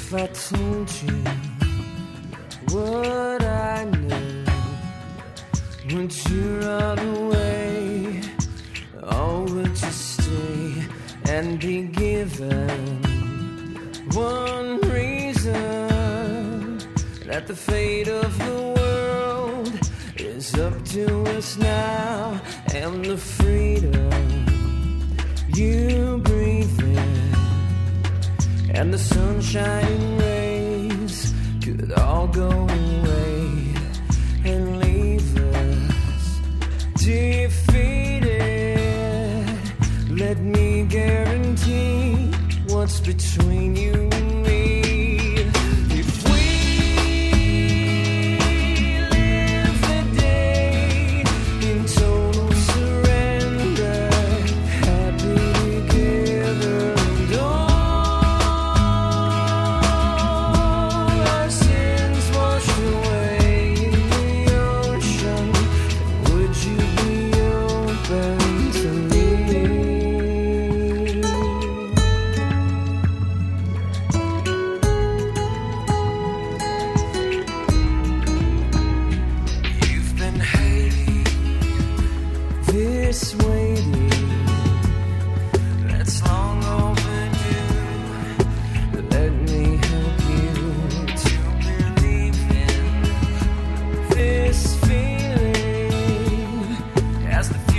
If I told you what I knew, would you run away, or would you stay and be given one reason that the fate of the world is up to us now, and the freedom you breathe in and the sunshine rays could all go away and leave us defeated. Let me guarantee what's between you and me. If we live the day in total surrender, happy together, and all our sins washed away in the ocean, would you be open to me? You've been hating this waiting that's long overdue, but let me help you to believe in this feeling as the